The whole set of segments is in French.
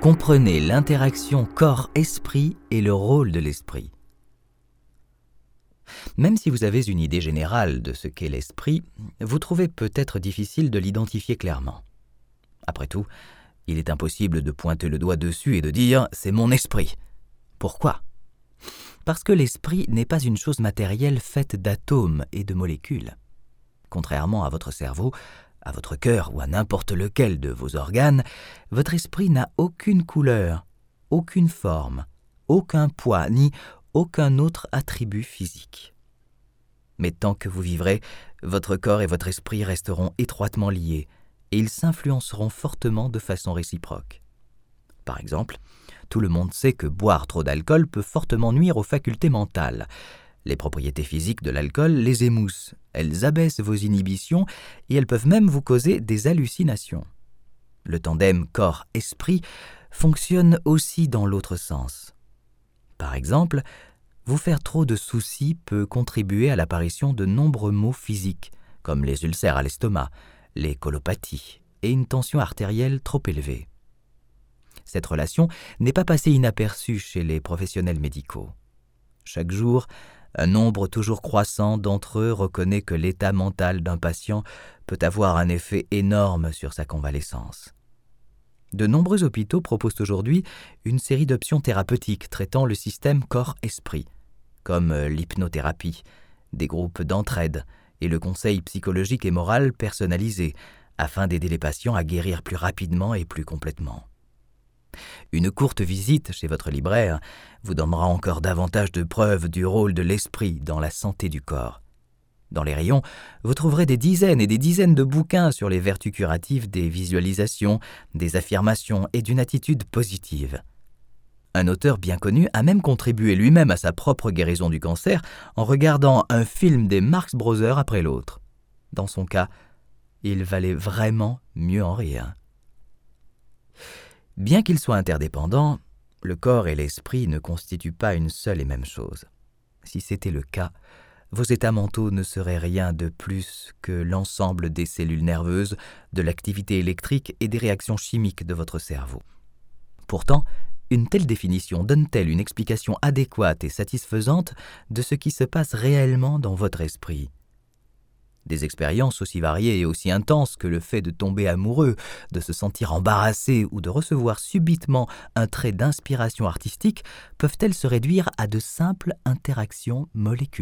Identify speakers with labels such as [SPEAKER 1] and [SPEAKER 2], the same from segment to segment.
[SPEAKER 1] comprenez l'interaction corps-esprit et le rôle de l'esprit. Même si vous avez une idée générale de ce qu'est l'esprit, vous trouvez peut-être difficile de l'identifier clairement. Après tout, il est impossible de pointer le doigt dessus et de dire « c'est mon esprit ». Pourquoi ? Parce que l'esprit n'est pas une chose matérielle faite d'atomes et de molécules. Contrairement à votre cerveau, à votre cœur ou à n'importe lequel de vos organes, votre esprit n'a aucune couleur, aucune forme, aucun poids ni aucun autre attribut physique. Mais tant que vous vivrez, votre corps et votre esprit resteront étroitement liés et ils s'influenceront fortement de façon réciproque. Par exemple, tout le monde sait que boire trop d'alcool peut fortement nuire aux facultés mentales. Les propriétés physiques de l'alcool les émoussent, elles abaissent vos inhibitions et elles peuvent même vous causer des hallucinations. Le tandem corps-esprit fonctionne aussi dans l'autre sens. Par exemple, vous faire trop de soucis peut contribuer à l'apparition de nombreux maux physiques, comme les ulcères à l'estomac, les colopathies et une tension artérielle trop élevée. Cette relation n'est pas passée inaperçue chez les professionnels médicaux. Chaque jour, un nombre toujours croissant d'entre eux reconnaît que l'état mental d'un patient peut avoir un effet énorme sur sa convalescence. De nombreux hôpitaux proposent aujourd'hui une série d'options thérapeutiques traitant le système corps-esprit, comme l'hypnothérapie, des groupes d'entraide et le conseil psychologique et moral personnalisé, afin d'aider les patients à guérir plus rapidement et plus complètement. Une courte visite chez votre libraire vous donnera encore davantage de preuves du rôle de l'esprit dans la santé du corps. Dans les rayons, vous trouverez des dizaines et des dizaines de bouquins sur les vertus curatives des visualisations, des affirmations et d'une attitude positive. Un auteur bien connu a même contribué lui-même à sa propre guérison du cancer en regardant un film des Marx Brothers après l'autre. Dans son cas, il valait vraiment mieux en rire. Bien qu'ils soient interdépendants, le corps et l'esprit ne constituent pas une seule et même chose. Si c'était le cas, vos états mentaux ne seraient rien de plus que l'ensemble des cellules nerveuses, de l'activité électrique et des réactions chimiques de votre cerveau. Pourtant, une telle définition donne-t-elle une explication adéquate et satisfaisante de ce qui se passe réellement dans votre esprit ? Des expériences aussi variées et aussi intenses que le fait de tomber amoureux, de se sentir embarrassé ou de recevoir subitement un trait d'inspiration artistique peuvent-elles se réduire à de simples interactions moléculaires ?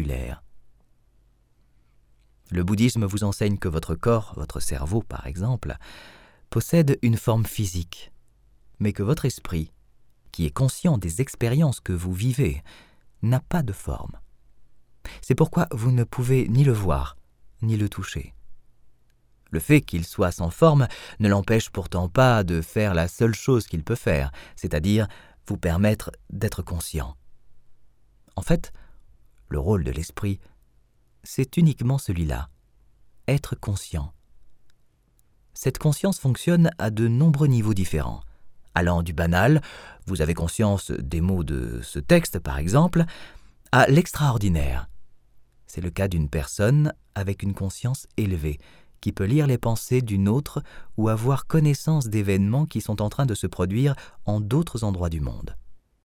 [SPEAKER 1] Le bouddhisme vous enseigne que votre corps, votre cerveau par exemple, possède une forme physique, mais que votre esprit, qui est conscient des expériences que vous vivez, n'a pas de forme. C'est pourquoi vous ne pouvez ni le voir, ni le toucher. Le fait qu'il soit sans forme ne l'empêche pourtant pas de faire la seule chose qu'il peut faire, c'est-à-dire vous permettre d'être conscient. En fait, le rôle de l'esprit, c'est uniquement celui-là, être conscient. Cette conscience fonctionne à de nombreux niveaux différents, allant du banal, vous avez conscience des mots de ce texte par exemple, à l'extraordinaire. C'est le cas d'une personne avec une conscience élevée, qui peut lire les pensées d'une autre ou avoir connaissance d'événements qui sont en train de se produire en d'autres endroits du monde.